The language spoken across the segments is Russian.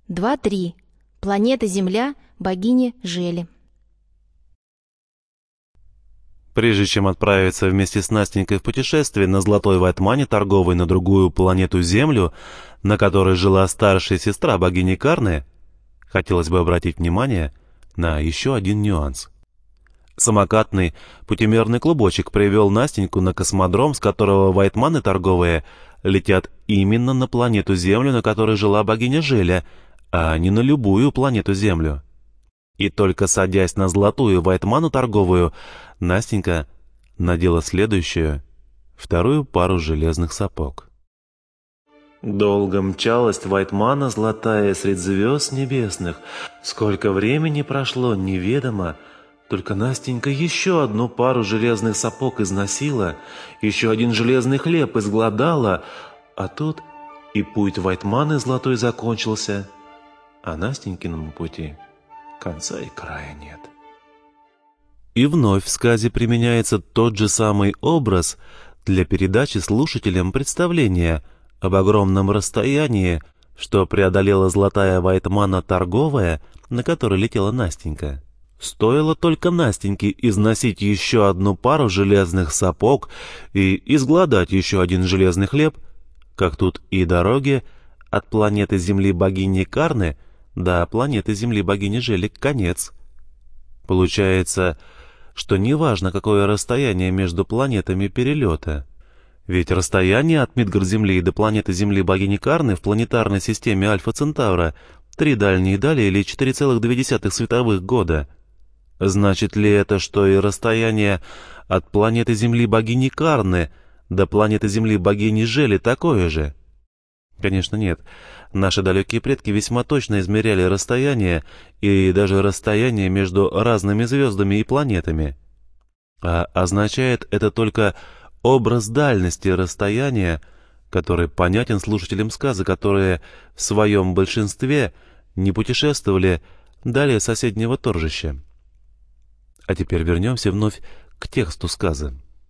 2.3. Планета Земля богини Жели. Прежде чем отправиться вместе с Настенькой в путешествие на Золотой Вайтмане торговой на другую планету Землю, на которой жила старшая сестра богини Карны, хотелось бы обратить внимание на еще один нюанс. Самокатный путемерный клубочек привел Настеньку на космодром, с которого Вайтманы торговые летят именно на планету Землю, на которой жила богиня Желя, а не на любую планету Землю. И только садясь на Золотую Вайтману торговую, Настенька надела следующую, вторую пару железных сапог. Долго мчалась Вайтмана золотая средь звезд небесных. Сколько времени прошло, неведомо. Только Настенька еще одну пару железных сапог износила, еще один железный хлеб изгладала, а тут и путь Вайтманы золотой закончился, а Настенькиному пути конца и края нет. И вновь в сказе применяется тот же самый образ для передачи слушателям представления об огромном расстоянии, что преодолела золотая Вайтмана торговая, на которой летела Настенька. Стоило только Настеньке износить еще одну пару железных сапог и изгладать еще один железный хлеб, как тут и дороги от планеты Земли богини Карны до планеты Земли богини Жели конец. Получается, что неважно, какое расстояние между планетами перелета. Ведь расстояние от Мидгард-Земли до планеты Земли богини Карны в планетарной системе Альфа Центавра 3 дальние дали или 4,2 световых года. Значит ли это, что и расстояние от планеты Земли богини Карны до планеты Земли богини Жели такое же? Конечно, нет. Наши далекие предки весьма точно измеряли расстояние и даже расстояние между разными звездами и планетами. А означает это только образ дальности расстояния, который понятен слушателям сказа, которые в своем большинстве не путешествовали далее соседнего торжища. А теперь вернемся вновь к тексту сказа.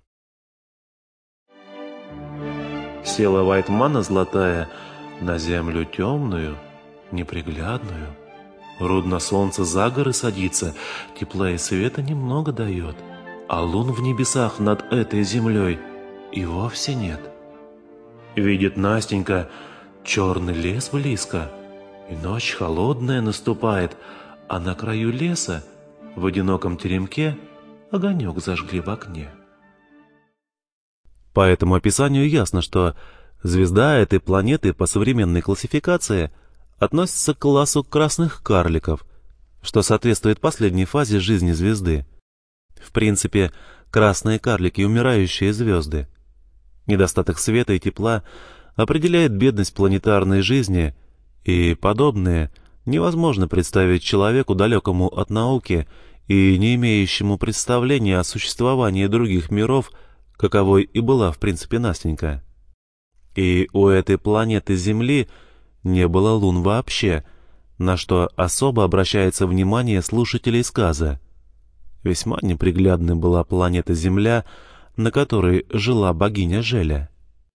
Села Вайтмана золотая на землю темную, неприглядную. Рудно солнце за горы садится, тепла и света немного дает, а лун в небесах над этой землей и вовсе нет. Видит Настенька черный лес близко, и ночь холодная наступает, а на краю леса в одиноком теремке огонек зажгли в окне. По этому описанию ясно, что звезда этой планеты по современной классификации относится к классу красных карликов, что соответствует последней фазе жизни звезды. В принципе, красные карлики — умирающие звезды. Недостаток света и тепла определяет бедность планетарной жизни, и подобное невозможно представить человеку, далекому от науки и не имеющему представления о существовании других миров, каковой и была в принципе Настенька. И у этой планеты Земли не было лун вообще, на что особо обращается внимание слушателей сказа. Весьма неприглядной была планета Земля, на которой жила богиня Желя.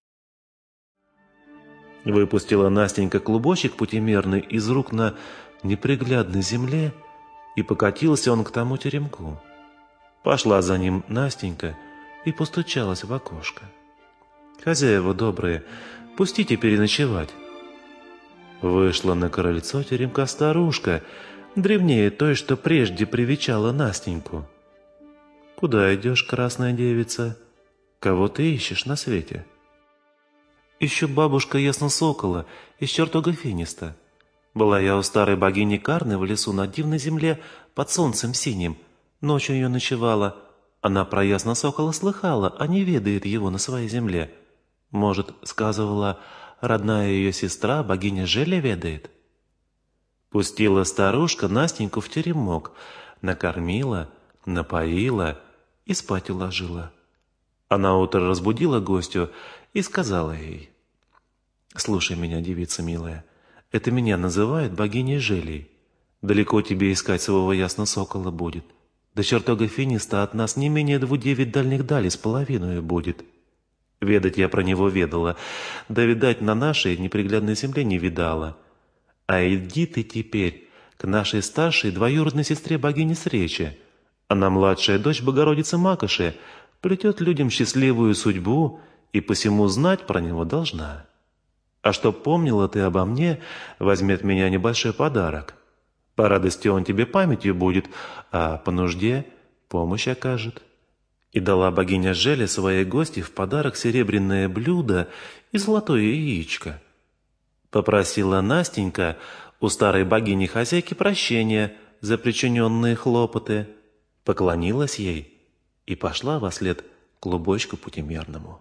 Выпустила Настенька клубочек путемерный из рук на неприглядной земле, и покатился он к тому теремку. Пошла за ним Настенька и постучалась в окошко. «Хозяева добрые, пустите переночевать». Вышла на крыльцо теремка старушка, древнее той, что прежде привечала Настеньку. «Куда идешь, красная девица? Кого ты ищешь на свете?» «Ищу бабушка Ясносокола из чертога Финиста. Была я у старой богини Карны в лесу на дивной земле под солнцем синим. Ночью ее ночевала. Она про Ясносокола слыхала, а не ведает его на своей земле. Может, сказывала, родная ее сестра, богиня Желя, ведает?» Пустила старушка Настеньку в теремок, накормила, напоила и спать уложила. А наутро разбудила гостю и сказала ей: «Слушай меня, девица милая, это меня называют богиней Желей. Далеко тебе искать своего Ясносокола будет. До чертога Финиста от нас не менее 2,9 дальних далей с половиной будет. Ведать я про него ведала, да, видать, на нашей неприглядной земле не видала. А иди ты теперь к нашей старшей двоюродной сестре богини Сречи. Она младшая дочь Богородицы Макоши, плетет людям счастливую судьбу и посему знать про него должна. А чтоб помнила ты обо мне, возьми от меня небольшой подарок. По радости он тебе памятью будет, а по нужде помощь окажет». И дала богиня Желе своей гости в подарок серебряное блюдо и золотое яичко. Попросила Настенька у старой богини-хозяйки прощения за причиненные хлопоты, поклонилась ей и пошла вослед клубочку путемерному.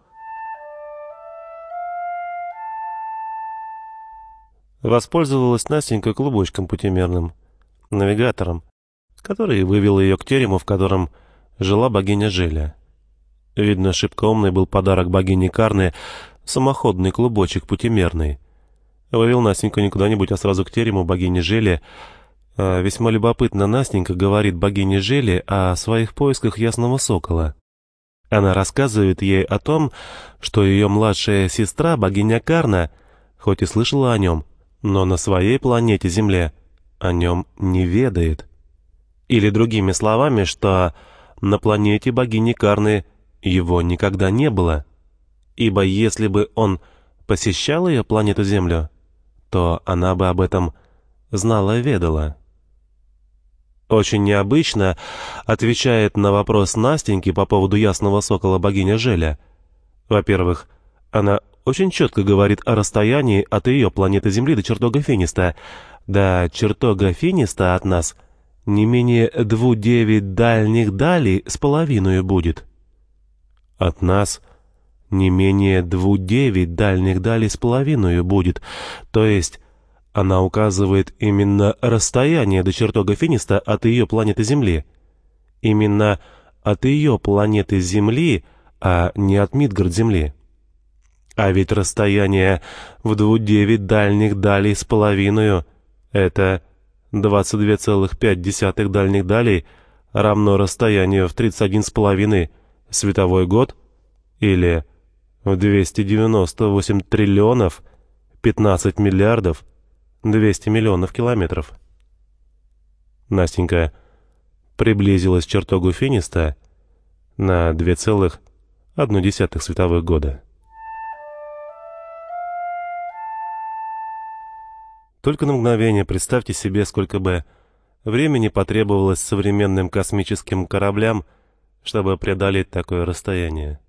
Воспользовалась Настенька клубочком путемерным, навигатором, который вывел ее к терему, в котором жила богиня Желя. Видно, шибко умный был подарок богини Карны, самоходный клубочек путемерный. Вывел Настеньку не куда-нибудь, а сразу к терему богини Жели. Весьма любопытно Настенька говорит богине Жели о своих поисках ясного сокола. Она рассказывает ей о том, что ее младшая сестра, богиня Карна, хоть и слышала о нем, но на своей планете Земле о нем не ведает. Или другими словами, что на планете богини Карны его никогда не было. Ибо если бы он посещал ее планету Землю, то она бы об этом знала и ведала. Очень необычно отвечает на вопрос Настеньки по поводу ясного сокола богиня Желя. Во-первых, она очень четко говорит о расстоянии от ее планеты Земли до чертога Финиста. До чертога Финиста от нас не менее 2,9 дальних далей с половиной будет. От нас не менее 2,9 дальних далей с половиной будет, то есть она указывает именно расстояние до чертога Финиста от ее планеты Земли. Именно от ее планеты Земли, а не от Мидгард-Земли. А ведь расстояние в 2,9 дальних далей с половиной — это 22,5 дальних далей равно расстоянию в 31,5 световой год или в 298 триллионов 15 миллиардов 200 миллионов километров. Настенька приблизилась к чертогу Финиста на 2,1 световых года. Только на мгновение представьте себе, сколько бы времени потребовалось современным космическим кораблям, чтобы преодолеть такое расстояние.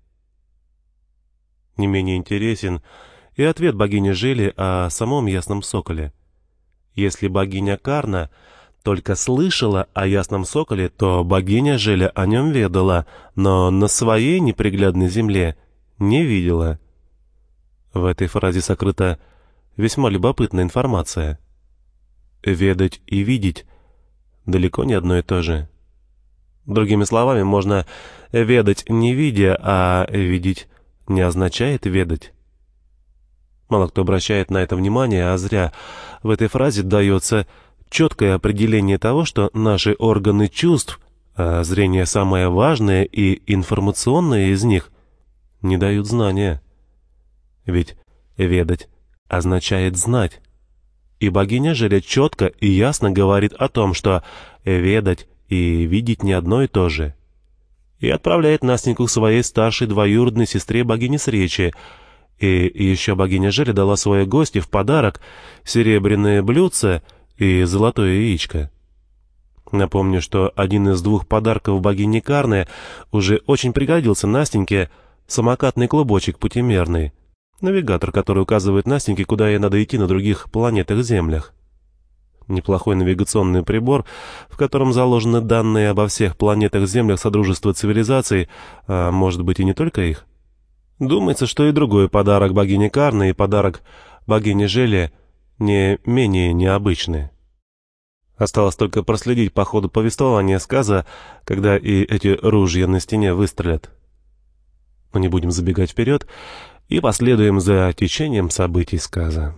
Не менее интересен и ответ богини Жели о самом ясном соколе. Если богиня Карна только слышала о ясном соколе, то богиня Желя о нем ведала, но на своей неприглядной земле не видела. В этой фразе сокрыта весьма любопытная информация. Ведать и видеть далеко не одно и то же. Другими словами, можно ведать не видя, а видеть не означает ведать. Мало кто обращает на это внимание, а зря. В этой фразе дается четкое определение того, что наши органы чувств, а зрение самое важное и информационное из них, не дают знания. Ведь ведать означает знать. И богиня Желя четко и ясно говорит о том, что ведать и видеть не одно и то же. И отправляет Настеньку к своей старшей двоюродной сестре богине Сречи. И еще богиня Желя дала своей гости в подарок серебряное блюдце и золотое яичко. Напомню, что один из двух подарков богини Карны уже очень пригодился Настеньке, самокатный клубочек путемерный, навигатор, который указывает Настеньке, куда ей надо идти на других планетах-землях. Неплохой навигационный прибор, в котором заложены данные обо всех планетах-землях Содружества цивилизаций, а может быть и не только их. Думается, что и другой подарок богини Карны и подарок богини Жели не менее необычны. Осталось только проследить по ходу повествования сказа, когда и эти ружья на стене выстрелят. Но не будем забегать вперед и последуем за течением событий сказа.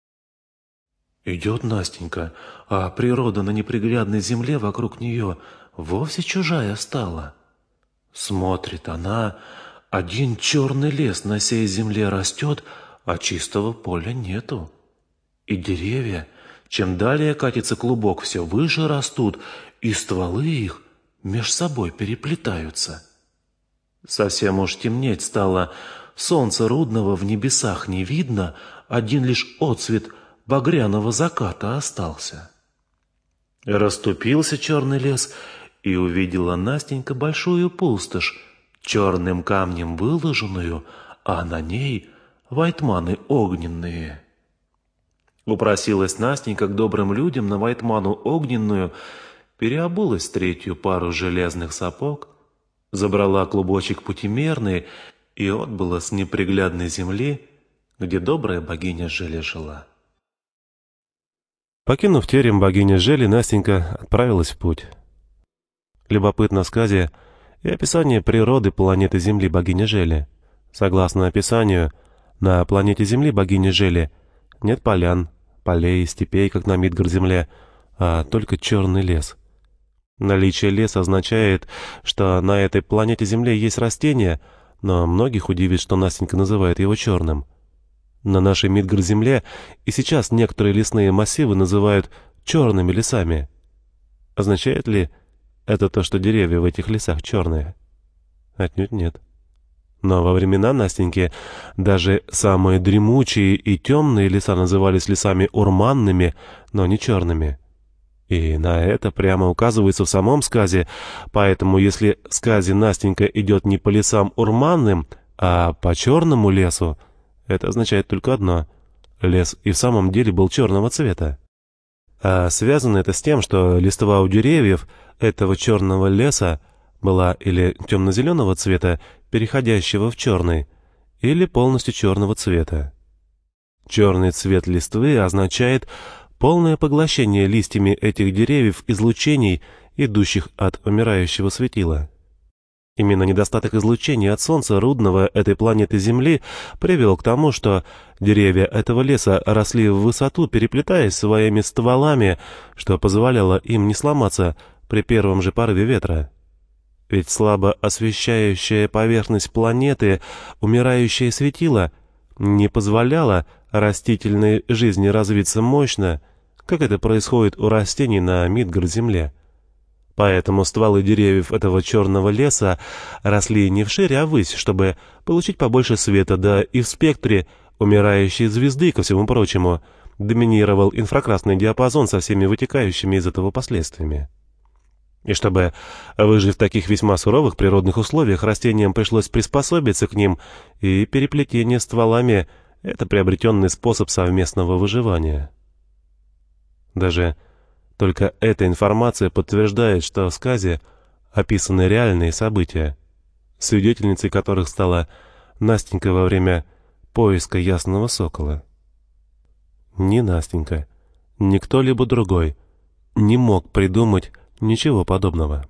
Идет Настенька, а природа на неприглядной земле вокруг нее вовсе чужая стала. Смотрит она, один черный лес на сей земле растет, а чистого поля нету. И деревья Чем далее катится клубок, все выше растут, и стволы их меж собой переплетаются. Совсем уж темнеть стало, солнца рудного в небесах не видно, один лишь отсвет багряного заката остался. Расступился черный лес, и увидела Настенька большую пустошь, черным камнем выложенную, а на ней вайтманы огненные. Упросилась Настенька к добрым людям на вайтману огненную, переобулась в третью пару железных сапог, забрала клубочек путемерный и отбыла с неприглядной земли, где добрая богиня Желе жила. Покинув терем богини Жели, Настенька отправилась в путь. Любопытно в сказе и описание природы планеты Земли богини Жели. Согласно описанию, на планете Земли богини Жели нет полян, полей, степей, как на Мидгард-Земле, а только черный лес. Наличие леса означает, что на этой планете Земле есть растения, но многих удивит, что Настенька называет его черным. На нашей Мидгард-Земле и сейчас некоторые лесные массивы называют черными лесами. Означает ли это то, что деревья в этих лесах черные? Отнюдь нет. Но во времена Настеньки даже самые дремучие и темные леса назывались лесами урманными, но не черными. И на это прямо указывается в самом сказе, поэтому если в сказе Настенька идет не по лесам урманным, а по черному лесу, это означает только одно — лес и в самом деле был черного цвета. А связано это с тем, что листва у деревьев этого черного леса была или темно-зеленого цвета, переходящего в черный, или полностью черного цвета. Черный цвет листвы означает полное поглощение листьями этих деревьев излучений, идущих от умирающего светила. Именно недостаток излучения от Солнца рудного этой планеты Земли привел к тому, что деревья этого леса росли в высоту, переплетаясь своими стволами, что позволяло им не сломаться при первом же порыве ветра. Ведь слабо освещающая поверхность планеты, умирающее светило, не позволяло растительной жизни развиться мощно, как это происходит у растений на Мидгард-Земле. Поэтому стволы деревьев этого черного леса росли не вширь, а ввысь, чтобы получить побольше света, да и в спектре умирающей звезды, ко всему прочему, доминировал инфракрасный диапазон со всеми вытекающими из этого последствиями. И чтобы выжить в таких весьма суровых природных условиях, растениям пришлось приспособиться к ним, и переплетение стволами — это приобретенный способ совместного выживания. Даже только эта информация подтверждает, что в сказе описаны реальные события, свидетельницей которых стала Настенька во время поиска ясного сокола. Ни Настенька, ни кто-либо другой не мог придумать ничего подобного.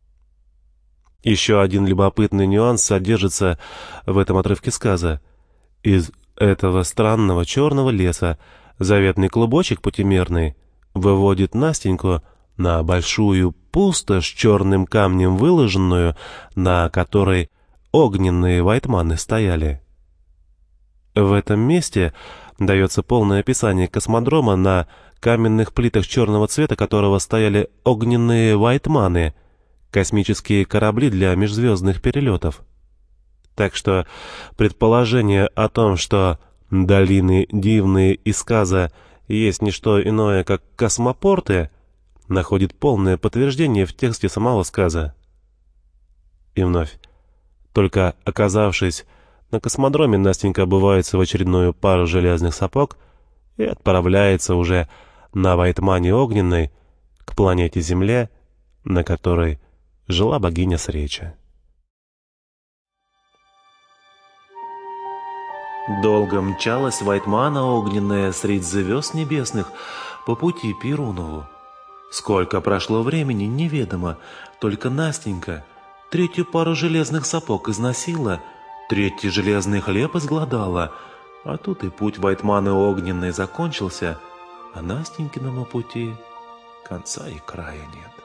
Еще один любопытный нюанс содержится в этом отрывке сказа. Из этого странного черного леса заветный клубочек путемерный выводит Настеньку на большую пустошь черным камнем выложенную, на которой огненные вайтманы стояли. В этом месте дается полное описание космодрома, на каменных плитах черного цвета которого стояли огненные вайтманы, космические корабли для межзвездных перелетов. Так что предположение о том, что долины дивные из сказа есть не что иное, как космопорты, находит полное подтверждение в тексте самого сказа. И вновь, только оказавшись на космодроме, Настенька обувается в очередную пару железных сапог и отправляется уже на вайтмане огненной к планете Земле, на которой жила богиня Среча. Долго мчалась вайтмана огненная средь звезд небесных по пути Перунову. Сколько прошло времени, неведомо, только Настенька третью пару железных сапог износила, третий железный хлеб изгладала, а тут и путь вайтманы огненной закончился, а Настенькиному пути конца и края нет.